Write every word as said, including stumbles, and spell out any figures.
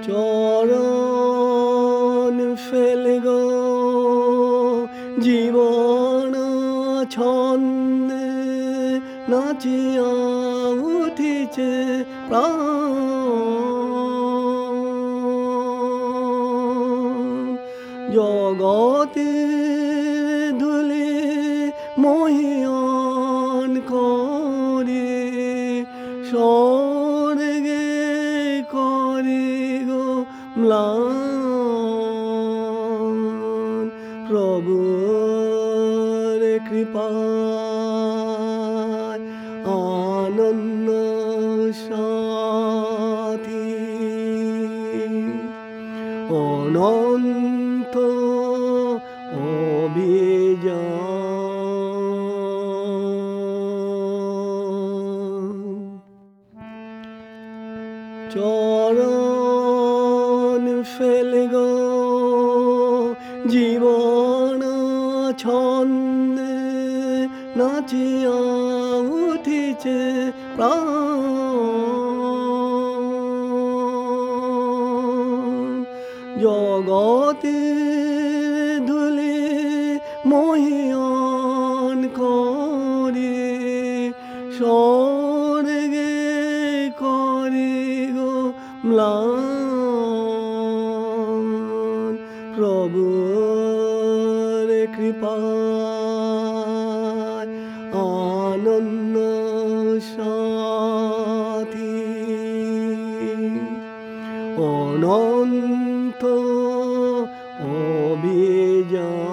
চরণ ফেলে গো জীবন ছন্দে নাচিয়া উঠিছে প্রাণ জগতের ধুলি মহিয়ান করে স্বর্গে করে গো ম্লান প্রভুর কৃপায় আনন্দ সাথী অনন্ত অভিযান চরণ ফেলে গো জীবন ছন্দে নাচিয়া উঠিছে প্রাণ জগতের ধুলি মহিয়ান করে স্বর্গে করে গো ম্লান প্রভুর কৃপায় আনন্দ সাথী অনন্ত অভিযান।